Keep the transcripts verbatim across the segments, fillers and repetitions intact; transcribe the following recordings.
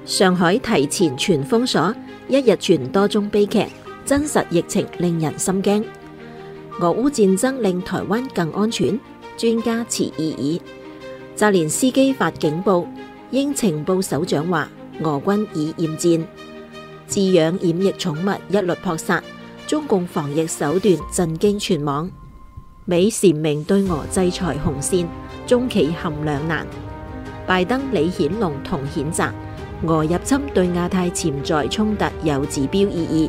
上海提前全封鎖，一日傳多宗悲劇，真實疫情令人心驚。俄烏戰爭令台灣更安全，專家持異議。澤連斯基發警報，英情報首長話俄軍已厭戰。飼養染疫寵物一律撲殺，中共防疫手段震驚全網。美闡明對俄制裁紅線，中企陷兩難。拜登李顯龍同譴責俄入侵對亞太潛在衝突有指標意義。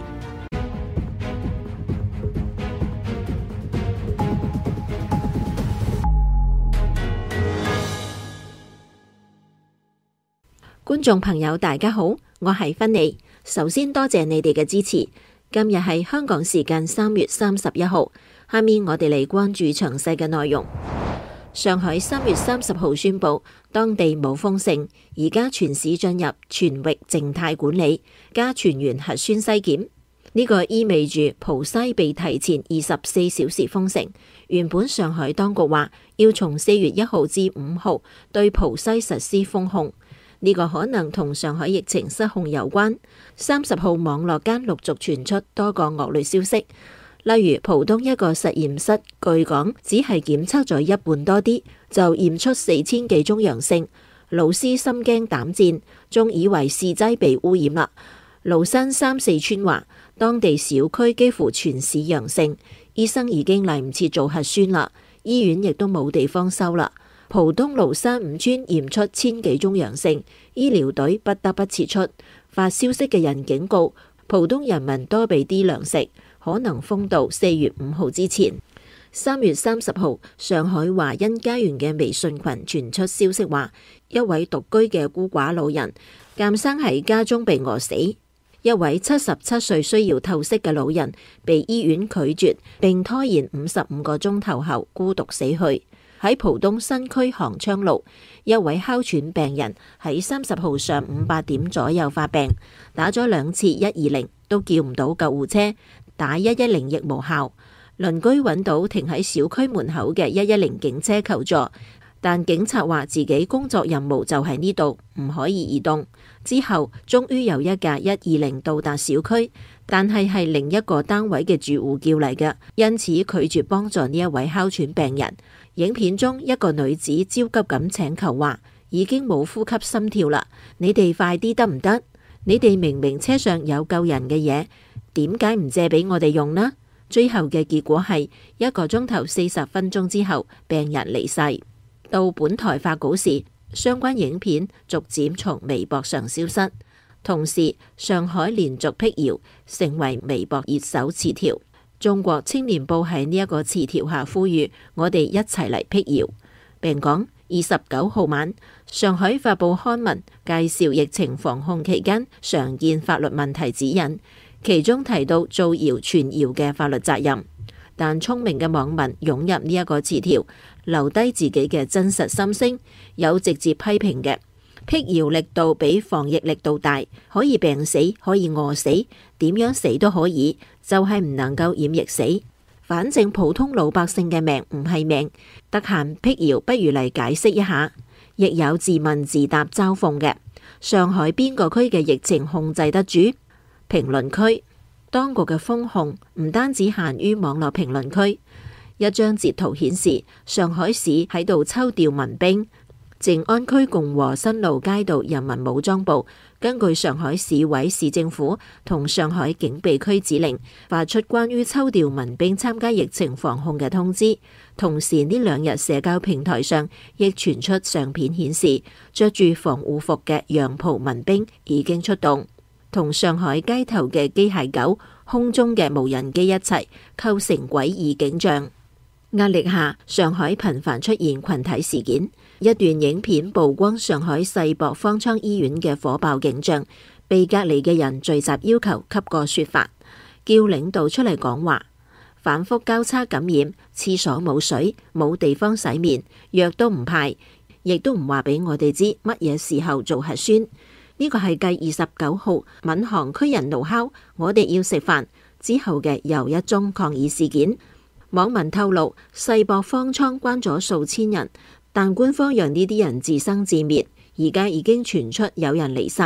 觀眾朋友大家好，我係芬妮。首先多謝你哋嘅支持。今日係香港時間三月三十一號，下面我哋嚟關注詳細嘅內容。上海三月三十號宣布，當地冇封城，而家全市進入全域靜態管理，加全員核酸篩檢。呢個意味住浦西被提前二十四小時封城。原本上海當局話要從四月一號至五號對浦西實施封控，呢個可能同上海疫情失控有關。三十號網絡間陸續傳出多個惡劣消息。例如浦東一個實驗室，據講只係檢測咗一半多啲，就驗出四千幾宗陽性，老師心驚膽戰，仲以為試劑被污染啦。廬山三四村話，當地小區幾乎全市陽性，醫生已經嚟唔切做核酸啦，醫院亦都冇地方收啦。浦東廬山五村驗出千幾宗陽性，醫療隊不得不撤出。發消息嘅人警告，浦東人民多備啲糧食，可能封到四月五號之前。三月三十號，上海華欣家園嘅微信群傳出消息話，一位獨居嘅孤寡老人監生喺家中被餓死，一位七十七歲需要透析嘅老人被醫院拒絕，並拖延五十五個鐘頭後孤獨死去。喺浦東新區航昌路，一位哮喘病人喺三十號上午八點左右發病，打咗兩次一二零都叫唔到救護車，打一一零亦無效。鄰居揾到停喺小區門口嘅一一零警車求助，但警察話自己工作任務就喺呢度，唔可以移動。之後終於有一架一二零到達小區，但係係另一個單位嘅住戶叫嚟嘅，因此拒絕幫助呢一位哮喘病人。影片中一個女子焦急咁請求話，已經冇呼吸心跳啦，你哋快啲得唔得？你哋明明車上有救人嘅嘢，點解唔借俾我哋用呢？最後嘅結果係一個鐘頭四十分鐘之後，病人離世。到本台發稿時，相關影片逐漸從微博上消失。同時，上海連續闢謠，成為微博熱搜詞條。中國青年報喺呢一個詞條下呼籲我哋一齊嚟闢謠，並講二十九號晚上海發佈刊文介紹疫情防控期間常見法律問題指引，其中提到造謠傳謠嘅法律責任。但聰明嘅網民湧入呢一個詞條，留低自己嘅真實心聲，有直接批評嘅。闢謠力度比防疫力度大，可以病死，可以餓死，點樣死都可以，就係唔能夠染疫死。反正普通老百姓嘅命唔係命，得閒闢謠不如嚟解釋一下。亦有自問自答嘲諷嘅，上海邊個區嘅疫情控制得住？評論區，當局嘅封控唔單止限於網絡評論區。一張截圖顯示，上海市喺度抽調民兵。靜安區共和新路街道人民武裝部根據上海市委市政府同上海警備區指令，發出關於抽調民兵參加疫情防控嘅通知。同時呢兩日社交平台上亦傳出相片顯示，着住防護服嘅洋袍民兵已經出動，同上海街頭嘅機械狗、空中嘅無人機一齊構成詭異景象。壓力下，上海頻繁出現群體事件。一段影片曝光上海世博方艙醫院嘅火爆景象，被隔離嘅人聚集要求給個說法，叫領導出嚟講話。反覆交叉感染，廁所冇水，冇地方洗面，藥都唔派，亦都唔話俾我哋知乜嘢時候做核酸。呢個係繼二十九號閔行區人怒敲我哋要食飯之後嘅又一宗抗議事件。網民透露，世博方艙關咗數千人，但官方讓呢啲人自生自滅。而家已經傳出有人離世，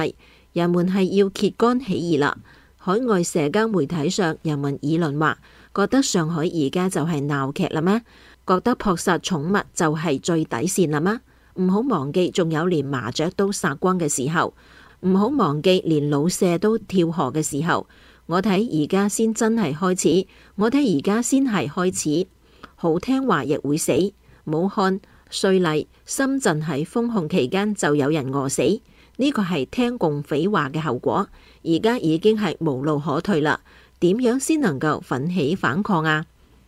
人們係要揭竿起義啦。海外社交媒體上，人們議論話，覺得上海而家就係鬧劇啦咩？覺得撲殺寵物就係最底線啦咩？唔好忘記，仲有連麻雀都殺光嘅時候，唔好忘記連老舍都跳河嘅時候。我睇而家先真係開始，我睇而家先係開始。好聽話亦會死。武漢、瑞麗、深圳喺封控期間就有人餓死，呢個係聽共匪話嘅後果。而家已經係無路可退啦，點樣先能夠奮起反抗啊？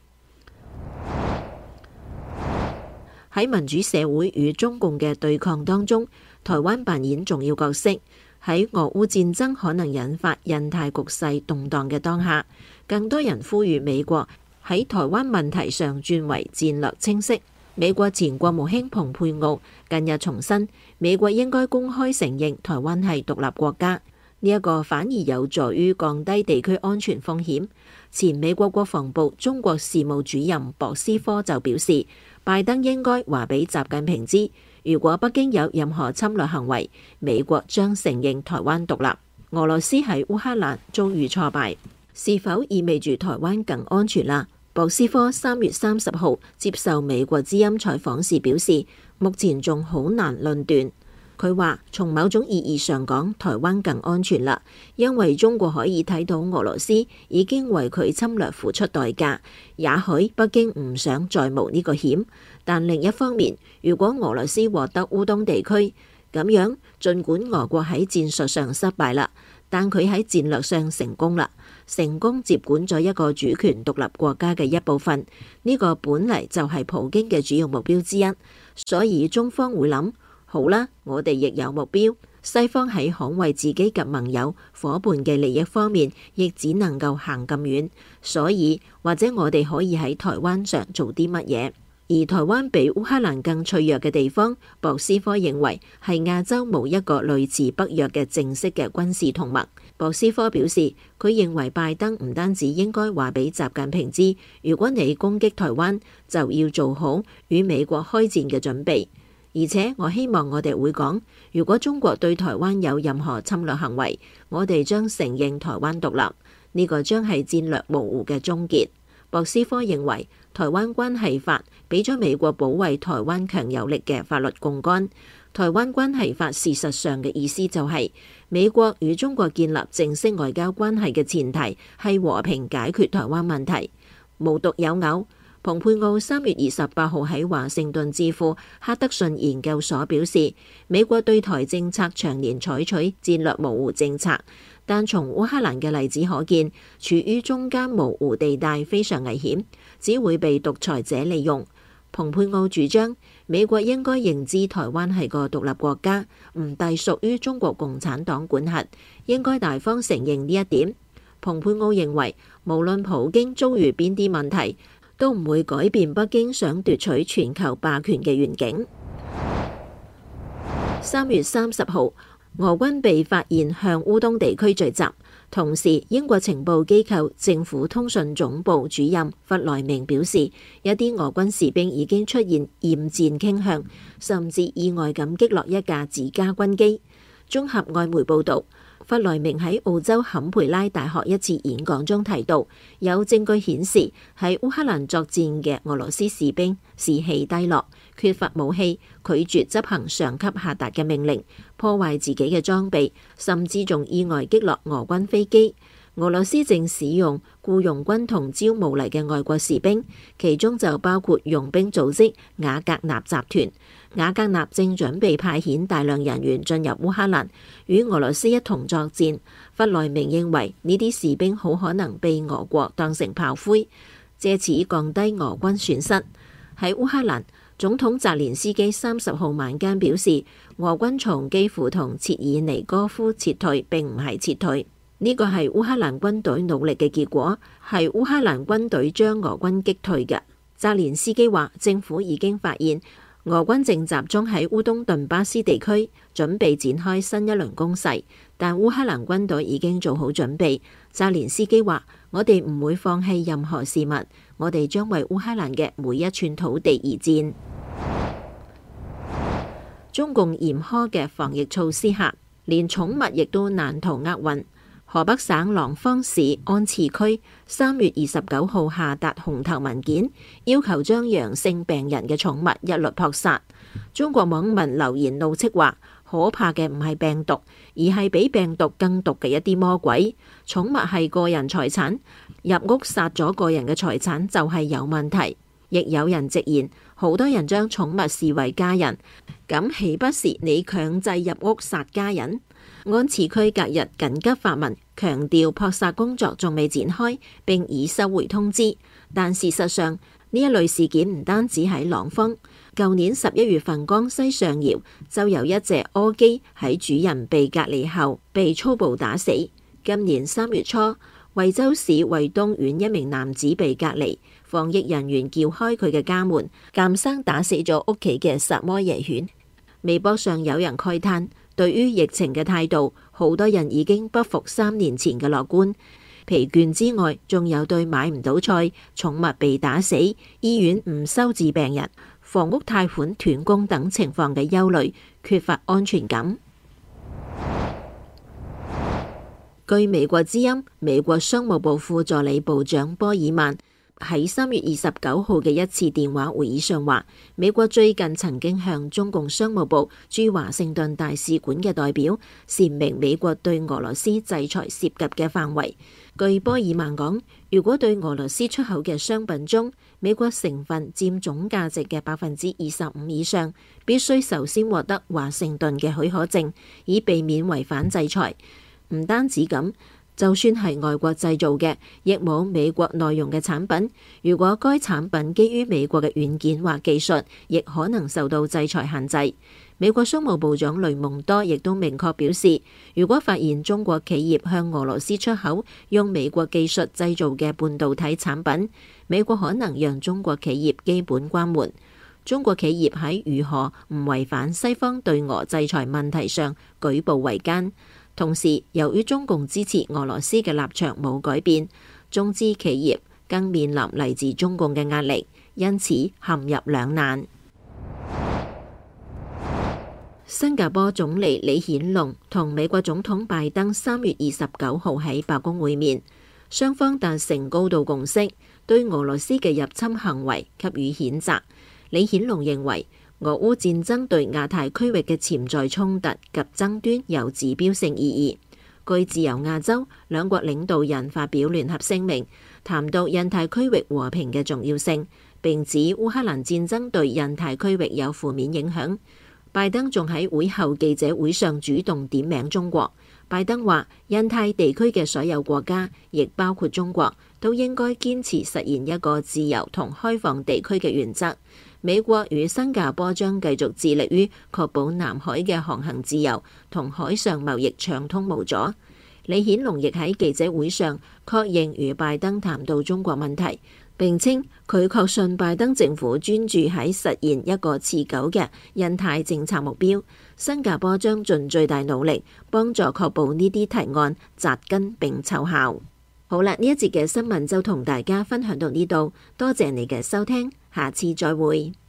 喺民主社會與中共嘅對抗當中，台灣扮演重要角色。喺俄烏戰爭可能引發印太局勢動盪嘅當下，更多人呼籲美國喺台灣問題上轉為戰略清晰。美國前國務卿蓬佩奧近日重申，美國應該公開承認台灣係獨立國家，呢一個反而有助於降低地區安全風險。前美國國防部中國事務主任博斯科就表示，拜登應該話俾習近平知，如果北京有任何侵略行為，美國將承認台灣獨立。俄羅斯喺烏克蘭遭遇挫敗，是否意味住台灣更安全啦？博斯科三月三十號接受美國之音採訪時表示，目前仲好難論斷。佢話從某種意義上講，台灣更安全啦，因為中國可以睇到俄羅斯已經為佢侵略付出代價。也許北京唔想再冒呢個險，但另一方面，如果俄羅斯獲得烏東地區，咁樣儘管俄國喺戰術上失敗啦，但佢喺戰略上成功啦，成功接管咗一個主權獨立國家嘅一部分。呢個本嚟就係普京嘅主要目標之一，所以中方會諗，好啦，我哋亦有目標。西方喺捍衛自己及盟友夥伴嘅利益方面，亦只能夠行咁遠。所以或者我哋可以喺台灣上做啲乜嘢？而台灣比烏克蘭更脆弱嘅地方，博斯科認為係亞洲冇一個類似北約嘅正式嘅軍事同盟。博斯科表示，佢認為拜登唔單止應該話俾習近平知，如果你攻擊台灣，就要做好與美國開戰嘅準備。而且我希望我哋會講，如果中國對台灣有任何侵略行為，我哋將承認台灣獨立。呢個將係戰略模糊嘅終結。博斯科認為，台灣關係法俾咗美國保衛台灣強有力嘅法律槓桿。台灣關係法事實上嘅意思就係，美國與中國建立正式外交關係嘅前提係和平解決台灣問題。無獨有偶，蓬佩奧三月二十八號喺華盛頓智庫哈德遜研究所表示，美國對台政策長年採取戰略模糊政策，但從烏克蘭嘅例子可見，處於中間模糊地帶非常危險，只會被獨裁者利用。蓬佩奧主張，美國應該認知台灣係個獨立國家，唔隸屬於中國共產黨管轄，應該大方承認呢一點。蓬佩奧認為，無論普京遭遇邊啲問題，都唔會改變北京想奪取全球霸權嘅願景。三月三十號，俄軍被發現向烏東地區聚集，同時英國情報機構政府通訊總部主任弗萊明表示，一啲俄軍士兵已經出現厭戰傾向，甚至意外咁擊落一架自家軍機。綜合外媒報導，弗萊明喺澳洲坎培拉大學一次演講中提到，有證據顯示喺烏克蘭作戰嘅俄羅斯士兵士氣低落，缺乏武器，拒絕執行上級下達嘅命令，破壞自己嘅裝備，甚至仲意外擊落俄軍飛機。俄羅斯正使用僱傭軍同招募嚟嘅外國士兵，其中就包括傭兵組織瓦格納集團。瓦格納正準備派遣大量人員進入烏克蘭，與俄羅斯一同作戰。弗萊明認為呢啲士兵好可能被俄國當成炮灰，借此降低俄軍損失。喺烏克蘭，總統澤連斯基三十號晚間表示，俄軍從基輔同切爾尼戈夫撤退並唔係撤退，呢個係烏克蘭軍隊努力嘅結果，係烏克蘭軍隊將俄軍擊退嘅。澤連斯基話，政府已經發現俄軍正集中喺烏東頓巴斯地區，準備展開新一輪攻勢，但烏克蘭軍隊已經做好準備。澤連斯基話，我哋唔會放棄任何事物，我哋將為烏克蘭嘅每一寸土地而戰。中共嚴苛嘅防疫措施下， 連寵物亦都難逃厄運。河北省廊坊市安慈區三月二十九號下達紅頭文件，要求將陽性病人嘅寵物一律撲殺。中國網民留言怒斥話：可怕嘅唔係病毒，而係比病毒更毒嘅一啲魔鬼。寵物係個人財產，入屋殺咗個人嘅財產就係有問題。亦有人直言，好多人將寵物視為家人，咁豈不是你強制入屋殺家人？安慈區隔日緊急發文，強調撲殺工作仲未展開，並已收回通知。但事實上，呢一類事件唔單止喺廊坊，舊年十一月份江西上饒就有一隻柯基喺主人被隔離後被粗暴打死。今年三月初，惠州市惠東縣一名男子被隔離，防疫人員撬開佢嘅家門，監生打死咗屋企嘅薩摩耶犬。微博上有人慨嘆，對於疫情嘅態度，好多人已經不復三年前嘅樂觀。疲倦之外，仲有對買唔到菜、寵物被打死、醫院唔收治病人、房屋貸款斷供等情況嘅憂慮，缺乏安全感。據美國之音，美國商務部副助理部長波爾曼喺三月二十九號嘅一次電話會議上話，美國最近曾經向中共商務部駐華盛頓大使館嘅代表闡明美國對俄羅斯制裁涉及嘅範圍。據波爾曼講，如果對俄羅斯出口嘅商品中美國成分佔總價值嘅百分之二十五以上，必須首先獲得華盛頓嘅許可證，以避免違反制裁。唔單止咁，就算係外國製造嘅，亦冇美國內容嘅產品，如果該產品基於美國嘅軟件或技術，亦可能受到制裁限制。美國商務部長雷蒙多亦都明確表示，如果發現中國企業向俄羅斯出口用美國技術製造嘅半導體產品，美國可能讓中國企業基本關門。中國企業喺如何唔違反西方對俄制裁問題上舉步維艱。同時，由於中共支持俄羅斯嘅立場冇改變，中資企業更面臨嚟自中共嘅壓力，因此陷入兩難。新加坡總理李顯龍同美國總統拜登三月二十九號喺白宮會面，雙方達成高度共識，對俄羅斯嘅入侵行為給予譴責。李顯龍認為，俄烏戰爭對亞太區域嘅潛在衝突及爭端有指標性意義。據自由亞洲，兩國領導人發表聯合聲明，談到印太區域和平嘅重要性，並指烏克蘭戰爭對印太區域有負面影響。拜登仲喺會後記者會上主動點名中國。拜登話，印太地區嘅所有國家，亦包括中國，都應該堅持實現一個自由同開放地區嘅原則。美國與新加坡將繼續致力於確保南海嘅航行自由同海上貿易暢通無阻。李顯龍亦喺記者會上確認與拜登談到中國問題，並稱佢確信拜登政府專注喺實現一個持久嘅印太政策目標。新加坡將盡最大努力幫助確保呢啲提案扎根並奏效。好啦，呢一節嘅新聞就同大家分享到呢度，多謝你嘅收聽，下次再會。